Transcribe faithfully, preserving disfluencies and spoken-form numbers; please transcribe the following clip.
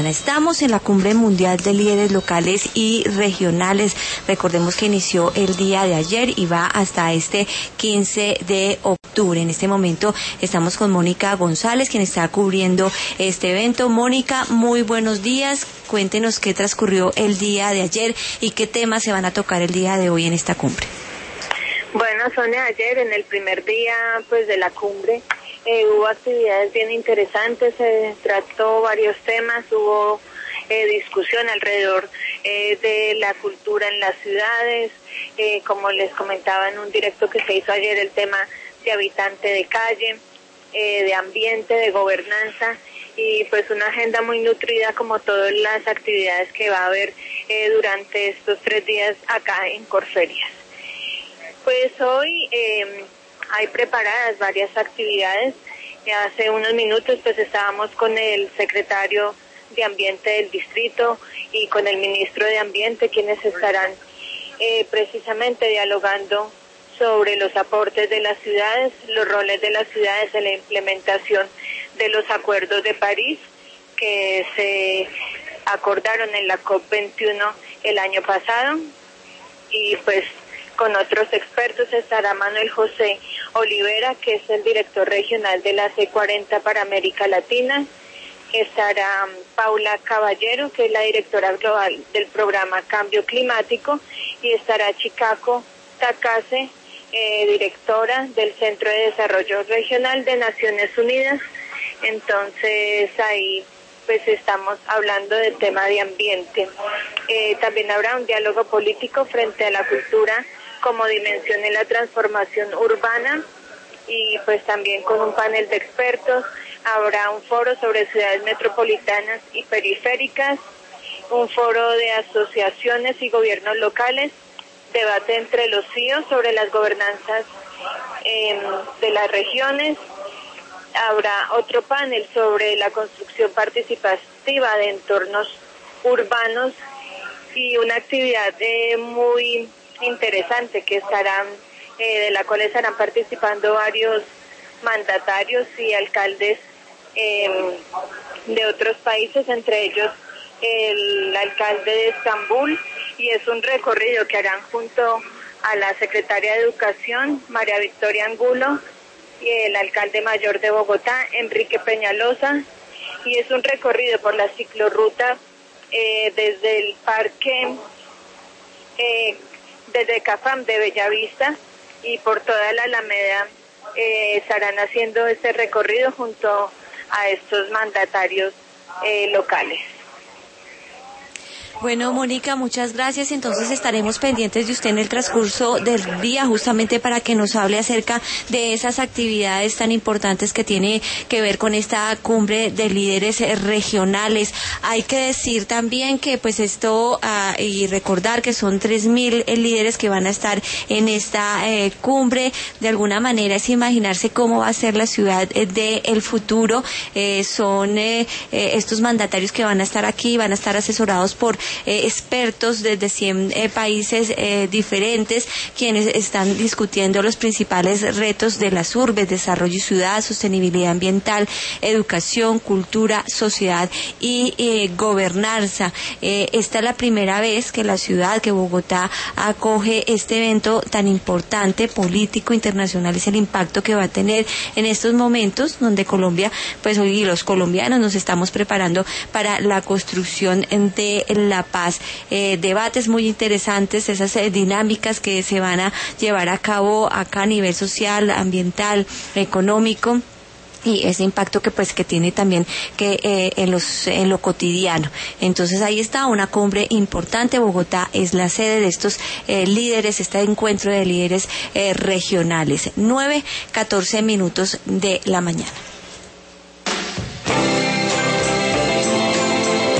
Estamos en la Cumbre Mundial de Líderes Locales y Regionales. Recordemos que inició el día de ayer y va hasta este quince de octubre. En este momento estamos con Mónica González, quien está cubriendo este evento. Mónica, muy buenos días. Cuéntenos qué transcurrió el día de ayer y qué temas se van a tocar el día de hoy en esta cumbre. Bueno, Sonia, ayer en el primer día pues de la cumbre Eh, hubo actividades bien interesantes, se trató varios temas, hubo eh, discusión alrededor eh, de la cultura en las ciudades, eh, como les comentaba en un directo que se hizo ayer, el tema de habitante de calle, eh, de ambiente, de gobernanza, y pues una agenda muy nutrida como todas las actividades que va a haber eh, durante estos tres días acá en Corferias. Pues hoy Eh, hay preparadas varias actividades. Hace unos minutos pues estábamos con el secretario de Ambiente del distrito y con el ministro de Ambiente, quienes estarán eh, precisamente dialogando sobre los aportes de las ciudades, los roles de las ciudades en la implementación de los acuerdos de París que se acordaron en la COP veintiuno el año pasado. Y pues con otros expertos estará Manuel José Olivera, que es el director regional de la C cuarenta para América Latina. Estará Paula Caballero, que es la directora global del programa Cambio Climático. Y estará Chikako Takase, eh, directora del Centro de Desarrollo Regional de Naciones Unidas. Entonces ahí pues estamos hablando del tema de ambiente. Eh, también habrá un diálogo político frente a la cultura como dimensión en la transformación urbana, y pues también con un panel de expertos. Habrá un foro sobre ciudades metropolitanas y periféricas, un foro de asociaciones y gobiernos locales, debate entre los C I O sobre las gobernanzas eh, de las regiones. Habrá otro panel sobre la construcción participativa de entornos urbanos y una actividad eh, muy interesante que estarán, eh, de la cual estarán participando varios mandatarios y alcaldes eh, de otros países, entre ellos el alcalde de Estambul, y es un recorrido que harán junto a la secretaria de Educación, María Victoria Angulo, y el alcalde mayor de Bogotá, Enrique Peñalosa, y es un recorrido por la ciclorruta eh, desde el parque eh, desde Cafam de Bellavista y por toda la Alameda. Eh, estarán haciendo este recorrido junto a estos mandatarios eh, locales. Bueno, Mónica, muchas gracias. Entonces estaremos pendientes de usted en el transcurso del día, justamente para que nos hable acerca de esas actividades tan importantes que tiene que ver con esta cumbre de líderes regionales. Hay que decir también que pues esto, uh, y recordar que son tres mil líderes que van a estar en esta eh, cumbre. De alguna manera es imaginarse cómo va a ser la ciudad del futuro. Eh, son eh, eh, estos mandatarios que van a estar aquí, van a estar asesorados por Eh, expertos desde cien eh, países eh, diferentes, quienes están discutiendo los principales retos de las urbes: desarrollo y ciudad, sostenibilidad ambiental, educación, cultura, sociedad y eh, gobernanza. Eh, esta es la primera vez que la ciudad, que Bogotá, acoge este evento tan importante, político, internacional. Es el impacto que va a tener en estos momentos donde Colombia, pues hoy los colombianos nos estamos preparando para la construcción de la paz. Eh, debates muy interesantes, esas eh, dinámicas que se van a llevar a cabo acá a nivel social, ambiental, económico, y ese impacto que pues que tiene también que eh, en los en lo cotidiano. Entonces ahí está una cumbre importante. Bogotá es la sede de estos eh, líderes, este encuentro de líderes eh, regionales. nueve catorce minutos de la mañana.